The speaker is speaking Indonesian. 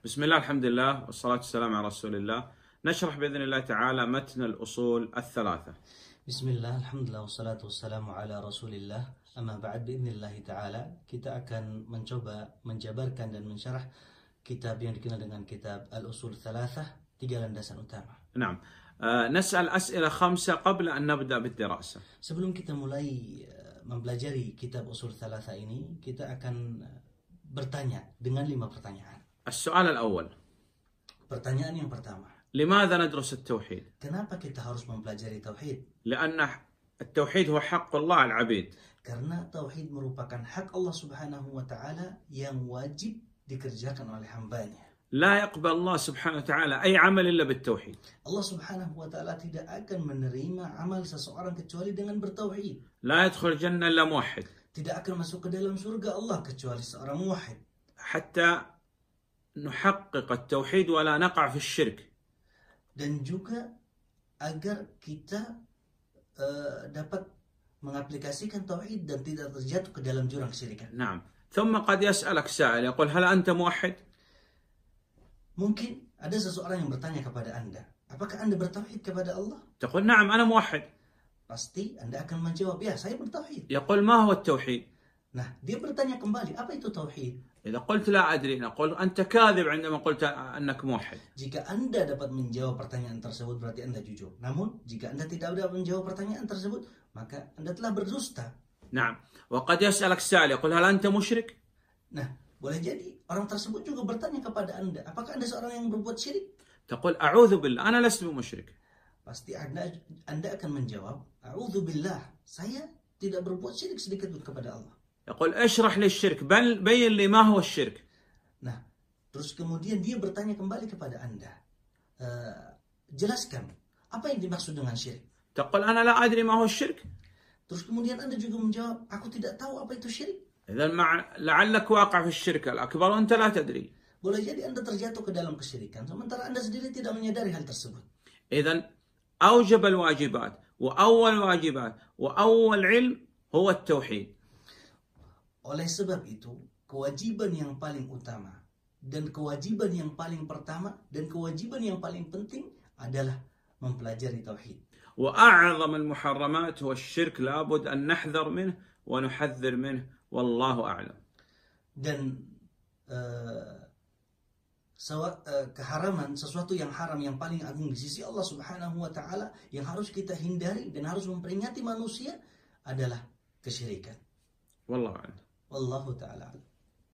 بسم الله الحمد لله والصلاة والسلام على رسول الله. نشرح بإذن الله تعالى متن الأصول الثلاثة. بسم الله الحمد لله والصلاة والسلام على رسول الله. Amma ba'd bi'idznillah ta'ala, kita akan mencoba menjabarkan dan mensyarah kitab yang dikenal dengan kitab Al-Usul Thalathah, 3 landasan utama. نعم. نسأل أسئلة 5 قبل أن نبدأ بالدراسة. Sebelum kita mulai mempelajari kitab Usul Thalathah ini, kita akan bertanya dengan 5 pertanyaan. السؤال الأول: Pertanyaan yang pertama, لماذا ندرس التوحيد؟ kenapa kita harus mempelajari tauhid? لأن التوحيد هو حق الله على العبيد. Karena tauhid merupakan hak Allah Subhanahu wa taala yang wajib dikerjakan oleh hambanya. لا يقبل الله سبحانه وتعالى أي عمل إلا بالتوحيد. Allah Subhanahu wa taala tidak akan menerima amal seseorang kecuali dengan bertauhid. لا يدخل الجنة إلا موحد. Tidak akan masuk ke dalam surga Allah kecuali seorang muwahhid. حتى نحقق التوحيد ولا نقع في الشرك. Dan juga agar kita dapat mengaplikasikan tauhid dan tidak terjatuh ke dalam jurang kesyirikan. نعم. ثم قد يسألك سائل يقول: هل أنت موحد؟ Mungkin ada seseorang yang bertanya kepada Anda, apakah Anda bertauhid kepada Allah? تقول: نعم أنا موحد. Pasti Anda akan menjawab, ya, saya bertauhid. يقول: ما هو التوحيد؟ Nah, dia bertanya kembali, apa itu tauhid? إذا قلت لا أدري نقول أنت كاذب عندما قلت أنك موحد. Jika Anda dapat menjawab pertanyaan tersebut, berarti Anda jujur. Namun, jika Anda tidak dapat menjawab pertanyaan tersebut, maka Anda telah berdusta. نعم. وقد يسألك سائل يقول: هل أنت مشرك؟ Nah, boleh jadi orang tersebut juga bertanya kepada Anda, apakah Anda seorang yang berbuat syirik? تقول: أعوذ بالله أنا لست بمشرك. Pasti Anda akan menjawab, A'udzubillah, saya tidak berbuat syirik sedikit pun kepada Allah. يقول: اشرح لي الشرك بين لي ما هو الشرك. Nah, terus kemudian dia bertanya kembali kepada Anda, jelaskan apa yang dimaksud dengan syirik. تقول: أنا لا أدري ما هو الشرك. Terus kemudian Anda juga menjawab, aku tidak tahu apa itu syirik. إذا لعلك واقع في الشرك الأكبر وأنت لا تدري. Boleh jadi Anda terjatuh ke dalam kesyirikan, sementara Anda sendiri tidak menyadari hal tersebut. إذا أوجب الواجبات وأول واجبات وأول علم هو التوحيد. Oleh sebab itu, kewajiban yang paling utama dan kewajiban yang paling pertama dan kewajiban yang paling penting adalah mempelajari tauhid. وأعظم المحرمات هو الشرك لابد أن نحذر منه ونحذر منه والله أعلم. Dan keharaman, sesuatu yang haram yang paling agung di sisi Allah Subhanahu wa taala yang harus kita hindari dan harus memperingati manusia adalah kesyirikan. والله أعلم. Wallahu taala.